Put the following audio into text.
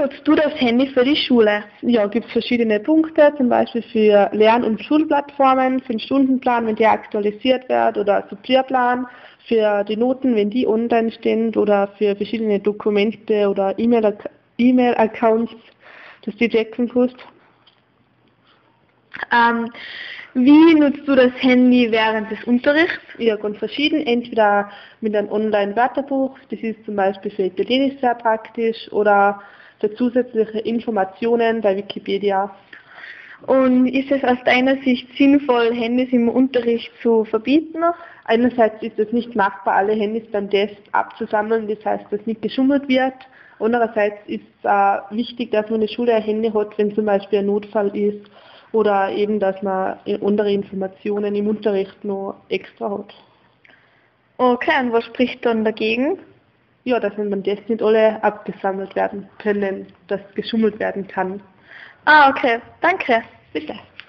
nutzt du das Handy für die Schule? Ja, gibt es verschiedene Punkte, zum Beispiel für Lern- und Schulplattformen, für den Stundenplan, wenn der aktualisiert wird, oder Supplierplan, für die Noten, wenn die online stehen, oder für verschiedene Dokumente oder E-Mail-Accounts, dass die checken kannst. Wie nutzt du das Handy während des Unterrichts? Ja, ganz verschieden. Entweder mit einem Online-Wörterbuch, das ist zum Beispiel für Italienisch sehr praktisch, oder für zusätzliche Informationen bei Wikipedia. Und ist es aus deiner Sicht sinnvoll, Handys im Unterricht zu verbieten? Einerseits ist es nicht machbar, alle Handys beim Test abzusammeln, das heißt, dass nicht geschummelt wird. Andererseits ist es wichtig, dass man in der Schule ein Handy hat, wenn zum Beispiel ein Notfall ist, oder eben, dass man andere Informationen im Unterricht noch extra hat. Okay, und was spricht dann dagegen? Ja, dass beim Test nicht alle abgesammelt werden können, dass geschummelt werden kann. Okay, danke. Bitte.